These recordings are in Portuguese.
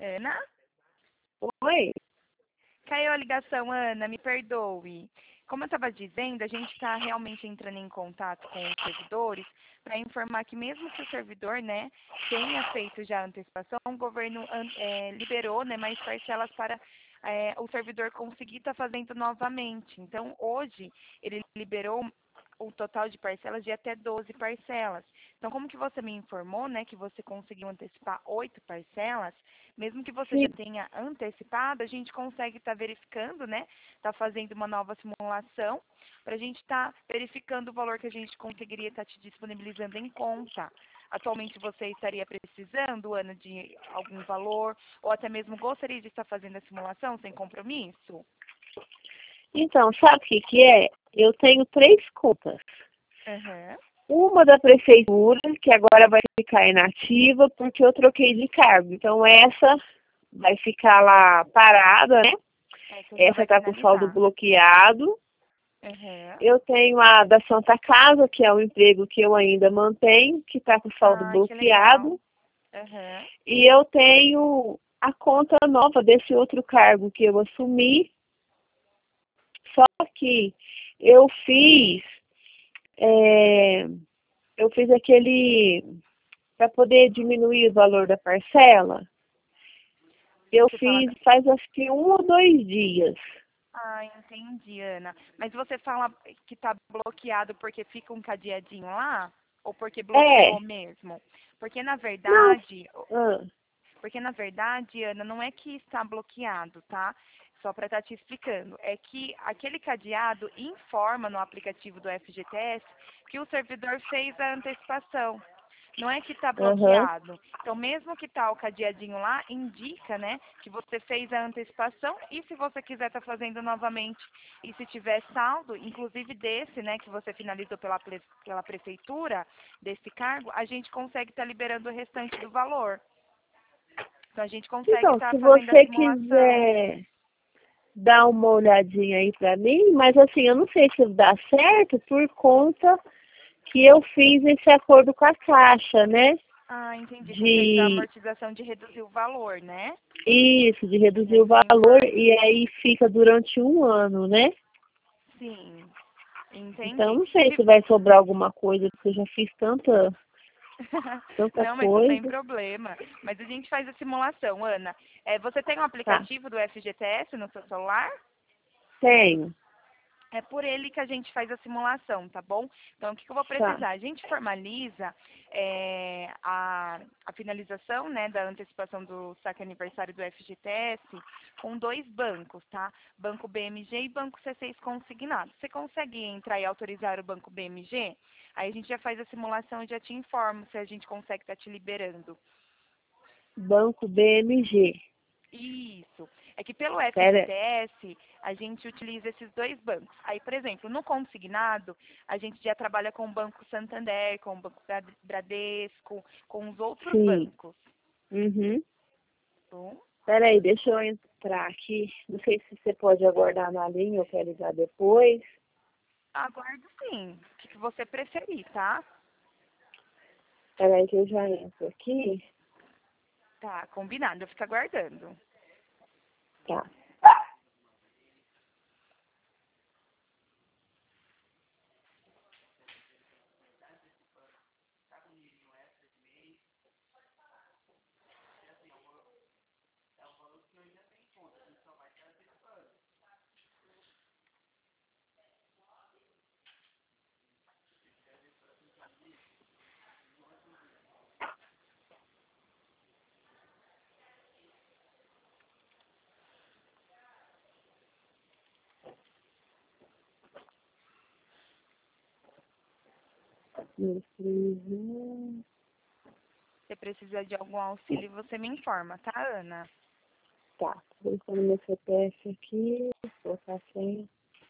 Ana? Oi? Caiu a ligação, Ana, me perdoe. Como eu estava dizendo, a gente está realmente entrando em contato com os servidores para informar que mesmo que o servidor, né, tenha feito já a antecipação, o governo liberou, né, mais parcelas para o servidor conseguir estar fazendo novamente. Então, hoje, ele liberou o total de parcelas de até 12 parcelas. Então, como que você me informou, né, que você conseguiu antecipar 8 parcelas, mesmo que você já Sim. tenha antecipado, a gente consegue estar verificando, né, está fazendo uma nova simulação para a gente estar verificando o valor que a gente conseguiria estar te disponibilizando em conta. Atualmente você estaria precisando, Ana, de algum valor, ou até mesmo gostaria de estar fazendo a simulação sem compromisso? Então, sabe o que que é? Eu tenho 3 contas. Aham. Uma da prefeitura, que agora vai ficar inativa porque eu troquei de cargo. Então, essa vai ficar lá parada, né? Essa só Essa vai está com saldo finalizar. bloqueado. Aham. Eu tenho a da Santa Casa, que é um emprego que eu ainda mantenho, que está com saldo Ah, que legal. bloqueado. Aham. E eu tenho a conta nova desse outro cargo que eu assumi, só que eu fiz, é, eu fiz aquele, para poder diminuir o valor da parcela, eu Você fala. fiz faz acho que 1 ou 2 dias. Ah, entendi, Ana. Mas você fala que está bloqueado porque fica um cadeadinho lá? Ou porque É, bloqueou mesmo? Porque na não, verdade, ah, porque na verdade, Ana, não é que está bloqueado, tá? Só para estar te explicando, é que aquele cadeado informa no aplicativo do FGTS que o servidor fez a antecipação. Não é que está aham. bloqueado. Então, mesmo que está o cadeadinho lá, indica, né, que você fez a antecipação e se você quiser estar fazendo novamente e se tiver saldo, inclusive desse, né, que você finalizou pela prefeitura, desse cargo, a gente consegue estar liberando o restante do valor. Então, a gente consegue Então, estar se fazendo a você simulação. quiser dar uma olhadinha aí para mim, mas assim, eu não sei se dá certo por conta que eu fiz esse acordo com a Caixa, né? Ah, entendi. Você fez a De amortização de reduzir o valor, né? isso, de reduzir o valor Isentar. e aí fica durante 1 ano, né? Sim, Então entendi. não sei Se se vai sobrar alguma coisa, porque eu já fiz tanta Não, mas sem coisa. problema. Mas a gente faz a simulação, Ana. Você tem um Tá, aplicativo do FGTS no seu celular? tenho. É por ele que a gente faz a simulação, tá bom? Então, o que eu vou Tá, precisar? A gente formaliza a finalização, né, da antecipação do saque aniversário do FGTS com 2 bancos, tá? Banco BMG e Banco C6 consignado. Você consegue entrar e autorizar o Banco BMG? Aí a gente já faz a simulação e já te informo se a gente consegue estar te liberando. Banco BMG. Isso. É que pelo Pera, FGTS, a gente utiliza esses 2 bancos. Aí, por exemplo, no consignado, a gente já trabalha com o Banco Santander, com o Banco Bradesco, com os outros sim. bancos. Uhum. Bom, Pera aí, deixa eu entrar aqui. Não sei se você pode aguardar na linha ou quer ligar depois. aguardo sim. O que você preferir, tá? Pera aí que eu já entro aqui. Tá, combinado. Eu fico aguardando. Tá. Uhum. Se precisar de algum auxílio, você me informa, tá, Ana? Tá, tô colocando meu CPF aqui, colocar a senha.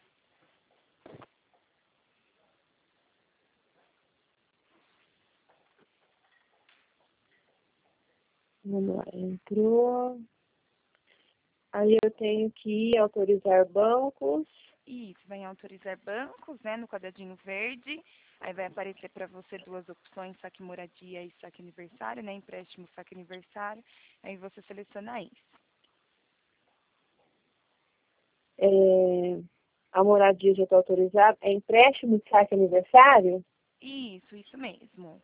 Vamos lá, entrou. Aí eu tenho que autorizar bancos. Isso, vai em autorizar bancos, né, no quadradinho verde. Aí vai aparecer para você duas opções, saque moradia e saque aniversário, né, empréstimo, saque aniversário. Aí você seleciona isso. A moradia já está autorizada. É empréstimo de saque aniversário? Isso mesmo.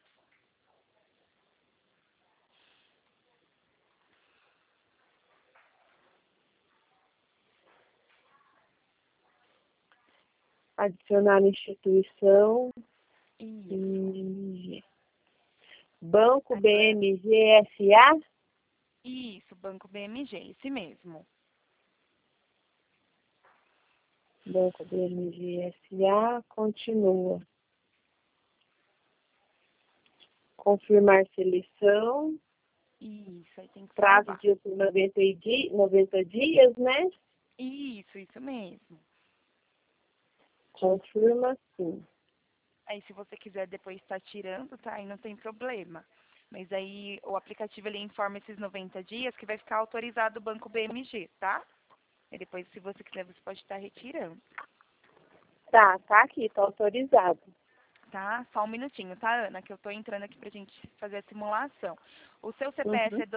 Adicionar na instituição. Isso. Banco Agora, BMG SA? isso, Banco BMG, esse mesmo. Banco BMG SA, continua. Confirmar seleção. Isso, aí tem que Prazo salvar. de 90 dias, né? Isso mesmo. Confirma sim. Aí se você quiser depois estar tirando, tá? Aí não tem problema. Mas aí o aplicativo ele informa esses 90 dias que vai ficar autorizado o Banco BMG, tá? E depois, se você quiser, você pode estar retirando, Tá aqui, tá autorizado. tá? Só um minutinho, tá, Ana? Que eu tô entrando aqui pra gente fazer a simulação. O seu CPF Uhum. é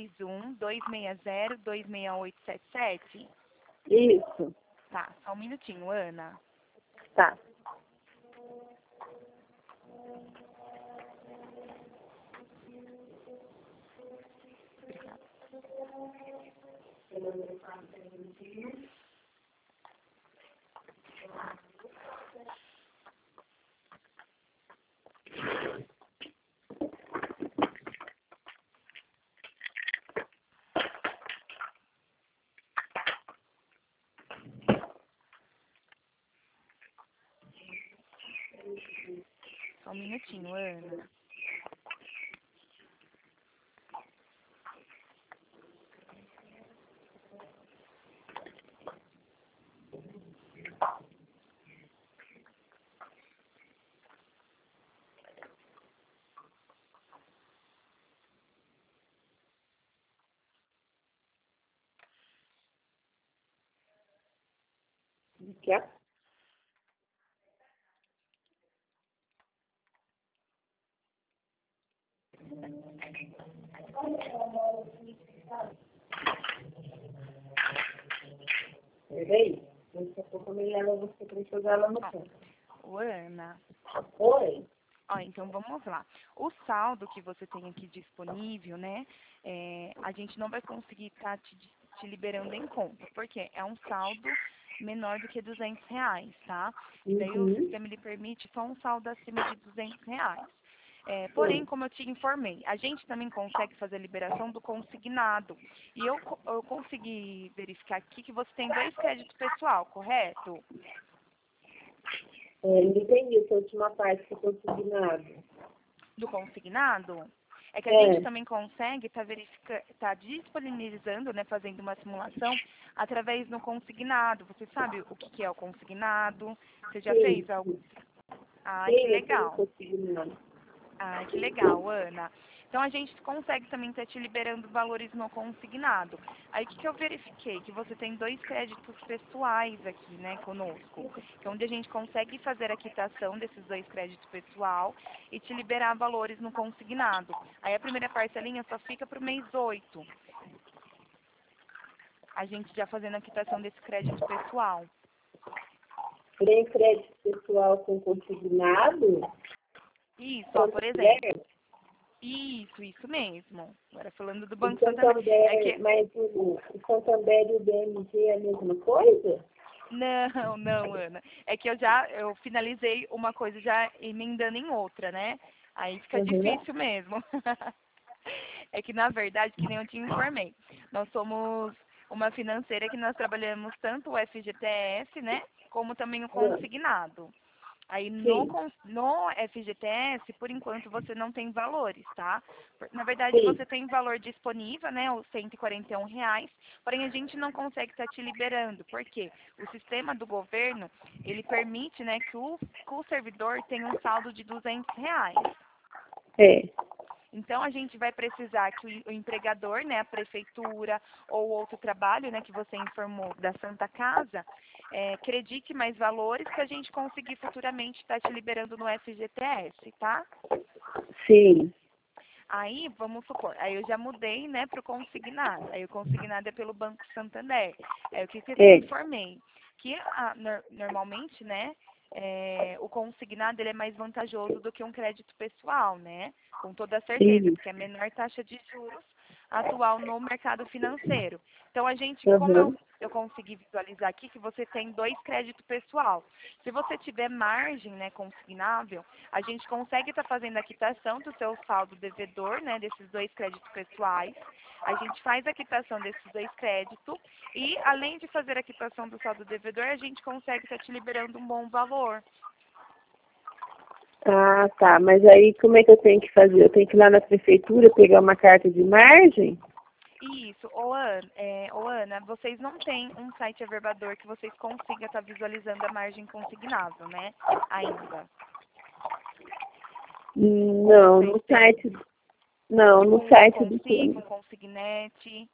231-260-26877? Isso, Tá, só um minutinho, Ana. tá. Obrigada. Só um minutinho, Ana. Aqui, ó. Peraí. Daqui a pouco me leva você para jogar ela no canto. Ô, Ana. Oi? Ó, então vamos lá. O saldo que você tem aqui disponível, né? A gente não vai conseguir estar te liberando em conta, porque é um saldo menor do que R$ 200, tá? E daí o Uhum. sistema ele permite só um saldo acima de R$ 200. Porém, Sim. como eu te informei, a gente também consegue fazer a liberação do consignado. E eu consegui verificar aqui que você tem 2 créditos pessoal, correto? Não entendi essa última parte que eu consignado. Do consignado, é que a gente É. também consegue tá disponibilizando, né, fazendo uma simulação através do consignado. Você sabe o que é o consignado? Você já Sim, fez algo? Ai, que sim, eu tenho legal. consignado. Ai, que legal, Ana. Então a gente consegue também estar te liberando valores no consignado. Aí o que eu verifiquei? Que você tem 2 créditos pessoais aqui, né, conosco. Que é onde a gente consegue fazer a quitação desses 2 créditos pessoal e te liberar valores no consignado. Aí a primeira parcelinha só fica para o mês 8. A gente já fazendo a quitação desse crédito pessoal. Tem crédito pessoal com consignado? Isso, ó, por exemplo. Santander? Isso mesmo. Agora falando do O Banco Santander. É Santander, que mas o Santander e o BMG é a mesma coisa? Não, Ana. É que eu finalizei uma coisa já emendando em outra, né? Aí fica Uhum. difícil mesmo. É que, na verdade, que nem eu te informei, nós somos uma financeira que nós trabalhamos tanto o FGTS, né? Como também o consignado. Aí Sim, no FGTS, por enquanto, você não tem valores, tá? Na verdade, sim. você tem valor disponível, né? Os R$ 141, porém a gente não consegue estar te liberando. Por quê? O sistema do governo, ele permite, né, que o servidor tenha um saldo de R$ 200. É. Então, a gente vai precisar que o empregador, né, a prefeitura ou outro trabalho, né, que você informou da Santa Casa, acredite mais valores para a gente conseguir futuramente estar te liberando no FGTS, tá? Sim. Aí, vamos supor, aí eu já mudei, né, para o consignado. Aí o consignado é pelo Banco Santander. Aí o que eu te É. informei? Que normalmente, né, o consignado ele é mais vantajoso do que um crédito pessoal, né? Com toda certeza, Isso. porque é a menor taxa de juros atual no mercado financeiro. Então, a gente, como Uhum. eu consegui visualizar aqui que você tem 2 créditos pessoal. Se você tiver margem, né, consignável, a gente consegue estar fazendo a quitação do seu saldo devedor, né, desses 2 créditos pessoais. A gente faz a quitação desses 2 créditos e, além de fazer a quitação do saldo devedor, a gente consegue estar te liberando um bom valor. Ah, tá. Mas aí como é que eu tenho que fazer? Eu tenho que ir lá na prefeitura pegar uma carta de margem? Isso. Ô Ana, vocês não têm um site averbador que vocês consigam estar visualizando a margem consignável, né? Ainda. Ou Não, vocês no têm? site. Não, Tipo no um site do Consigo, um Consignet.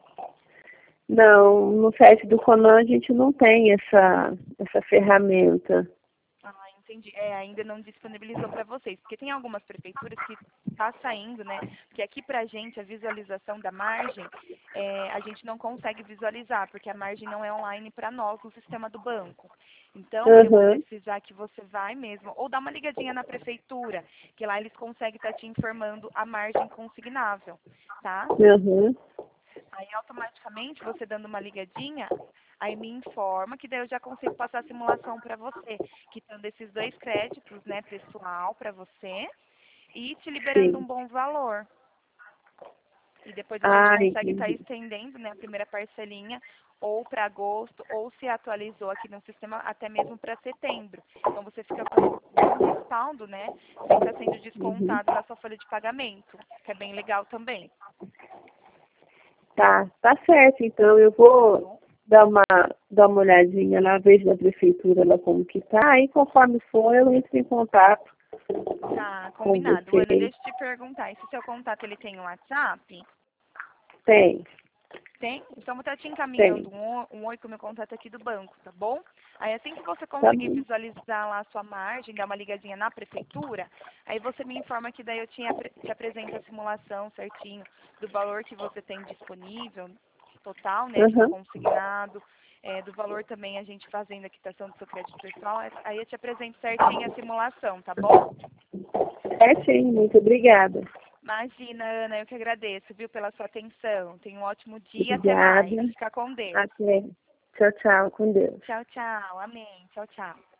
Não, no site do Conan a gente não tem essa ferramenta. Ah, entendi. Ainda não disponibilizou para vocês, porque tem algumas prefeituras que está saindo, né? Porque aqui para a gente a visualização da margem, a gente não consegue visualizar, porque a margem não é online para nós no sistema do banco. Então, eu vou Uhum. precisar que você vai mesmo, ou dá uma ligadinha na prefeitura, que lá eles conseguem estar te informando a margem consignável, tá? Uhum. Aí, automaticamente, você dando uma ligadinha, aí me informa que daí eu já consigo passar a simulação para você, quitando esses 2 créditos, né, pessoal, para você, e te liberando Sim. um bom valor. E depois a gente Ah, consegue estar entendi. estendendo, né, a primeira parcelinha, ou para agosto, ou se atualizou aqui no sistema, até mesmo para setembro. Então, você fica com um bom respaldo, né, sem estar sendo Uhum. descontado na sua folha de pagamento, que é bem legal também. Tá certo. Então eu Tá vou bom? dar uma olhadinha lá, vejo na prefeitura lá como que tá. Aí conforme for, eu entro em contato Tá, com combinado. Ana, vocês. deixa eu te perguntar, esse seu contato, ele tem um WhatsApp? Tem, Tem? Então, eu vou estar te encaminhando tem. um oi com o meu contato aqui do banco, tá bom? Aí, assim que você Tá conseguir bom. visualizar lá a sua margem, dar uma ligadinha na prefeitura, aí você me informa que daí eu te apresento a simulação certinho do valor que você tem disponível, total, né, de um Uhum. consignado, do valor também a gente fazendo a quitação do seu crédito pessoal, aí eu te apresento certinho a simulação, tá bom? Certinho, muito obrigada. Imagina, Ana, eu que agradeço, viu, pela sua atenção. Tenha um ótimo dia, até mais. Obrigada. Fica com Deus. Até. Tchau, tchau. Com Deus. Tchau, tchau. Amém. Tchau, tchau.